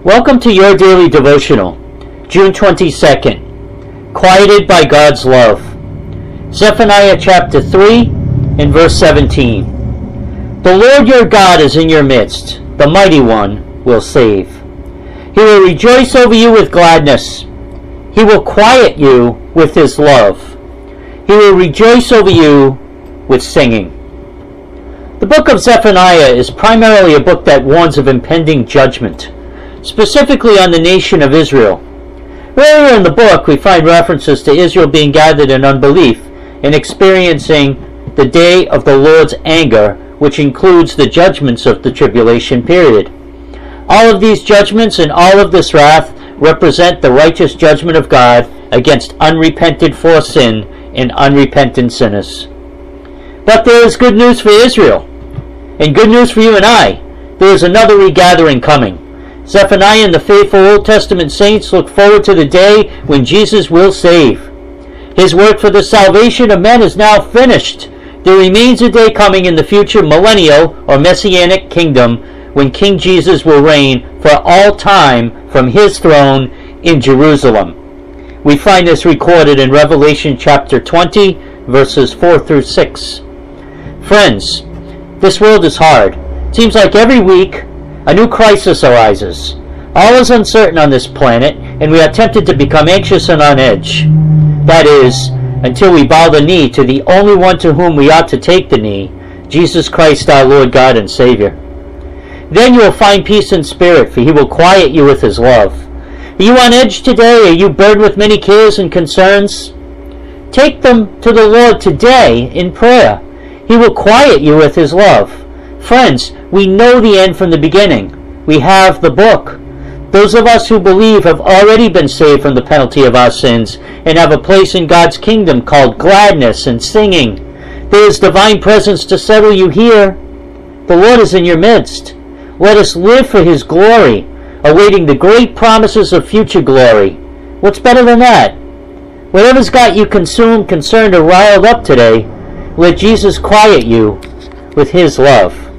Welcome to your daily devotional, June 22nd, Quieted by God's Love. Zephaniah chapter 3 and verse 17. The Lord your God is in your midst, the mighty one will save. He will rejoice over you with gladness. He will quiet you with his love. He will rejoice over you with singing. The book of Zephaniah is primarily a book that warns of impending judgment, specifically on the nation of Israel. Earlier in the book, we find references to Israel being gathered in unbelief and experiencing the day of the Lord's anger, which includes the judgments of the tribulation period. All of these judgments and all of this wrath represent the righteous judgment of God against unrepented for sin and unrepentant sinners. But there is good news for Israel, and good news for you and I. There is another regathering coming. Zephaniah and the faithful Old Testament saints look forward to the day when Jesus will save. His work for the salvation of men is now finished. There remains a day coming in the future millennial or messianic kingdom when King Jesus will reign for all time from his throne in Jerusalem. We find this recorded in Revelation chapter 20, verses 4 through 6. Friends, this world is hard. It seems like every week a new crisis arises. All is uncertain on this planet, and we are tempted to become anxious and on edge. That is, until we bow the knee to the only one to whom we ought to take the knee, Jesus Christ our Lord God and Savior. Then you will find peace in spirit, for he will quiet you with his love. Are you on edge today? Are you burdened with many cares and concerns? Take them to the Lord today in prayer. He will quiet you with his love. Friends, we know the end from the beginning. We have the book. Those of us who believe have already been saved from the penalty of our sins and have a place in God's kingdom called gladness and singing. There is divine presence to settle you here. The Lord is in your midst. Let us live for his glory, awaiting the great promises of future glory. What's better than that? Whatever's got you consumed, concerned, or riled up today, let Jesus quiet you with his love.